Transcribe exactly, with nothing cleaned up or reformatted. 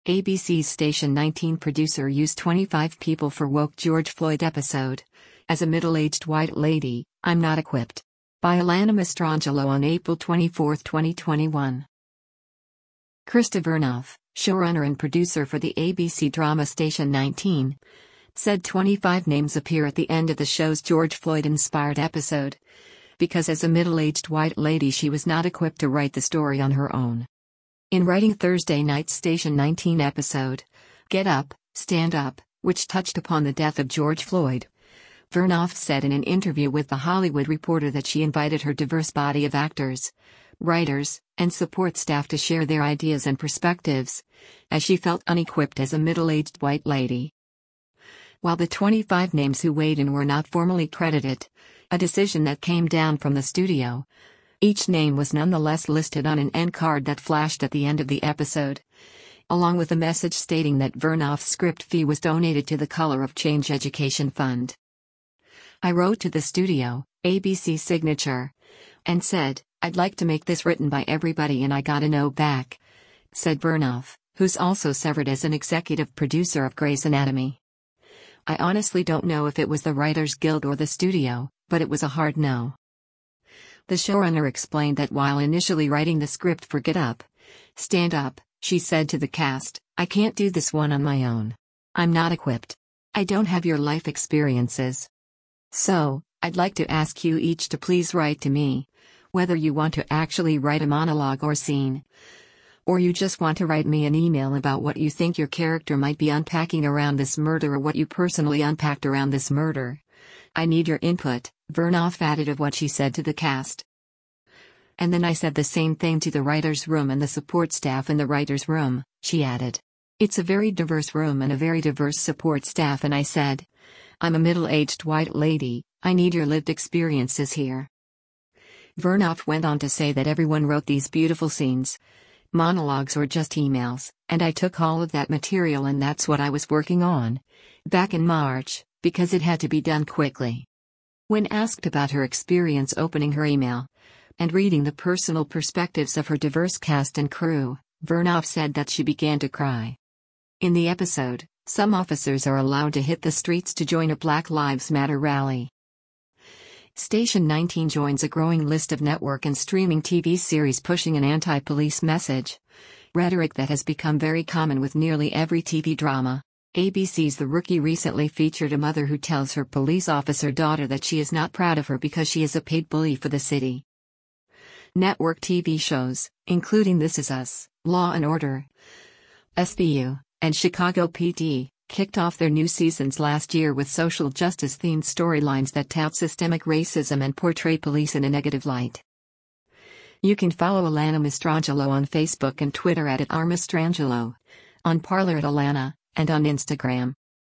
A B C's Station nineteen producer used twenty-five people for woke George Floyd episode. As a middle-aged white lady, I'm not equipped. By Alana Mastrangelo on April twenty-fourth, twenty twenty-one. Krista Vernoff, showrunner and producer for the A B C drama Station nineteen, said twenty-five names appear at the end of the show's George Floyd-inspired episode, because as a middle-aged white lady she was not equipped to write the story on her own. In writing Thursday night's Station nineteen episode, Get Up, Stand Up, which touched upon the death of George Floyd, Vernoff said in an interview with The Hollywood Reporter that she invited her diverse body of actors, writers, and support staff to share their ideas and perspectives, as she felt unequipped as a middle-aged white lady. While the twenty-five names who weighed in were not formally credited, a decision that came down from the studio, each name was nonetheless listed on an end card that flashed at the end of the episode, along with a message stating that Vernoff's script fee was donated to the Color of Change Education Fund. I wrote to the studio, A B C Signature, and said, I'd like to make this written by everybody and I got a no back, said Vernoff, who's also severed as an executive producer of Grey's Anatomy. I honestly don't know if it was the Writers Guild or the studio, but it was a hard no. The showrunner explained that while initially writing the script for Get Up, Stand Up, she said to the cast, I can't do this one on my own. I'm not equipped. I don't have your life experiences. So, I'd like to ask you each to please write to me, whether you want to actually write a monologue or scene, or you just want to write me an email about what you think your character might be unpacking around this murder or what you personally unpacked around this murder. I need your input, Vernoff added of what she said to the cast. And then I said the same thing to the writer's room and the support staff in the writer's room, she added. It's a very diverse room and a very diverse support staff, and I said, I'm a middle-aged white lady, I need your lived experiences here. Vernoff went on to say that everyone wrote these beautiful scenes, monologues or just emails, and I took all of that material and that's what I was working on, back in March, because it had to be done quickly. When asked about her experience opening her email and reading the personal perspectives of her diverse cast and crew, Vernoff said that she began to cry. In the episode, some officers are allowed to hit the streets to join a Black Lives Matter rally. Station nineteen joins a growing list of network and streaming T V series pushing an anti-police message, rhetoric that has become very common with nearly every T V drama. A B C's The Rookie recently featured a mother who tells her police officer daughter that she is not proud of her because she is a paid bully for the city. Network T V shows, including This Is Us, Law and Order, S V U, and Chicago P D, kicked off their new seasons last year with social justice-themed storylines that tout systemic racism and portray police in a negative light. You can follow Alana Mastrangelo on Facebook and Twitter at, at r mastrangelo, on Parler at Alana, and on Instagram,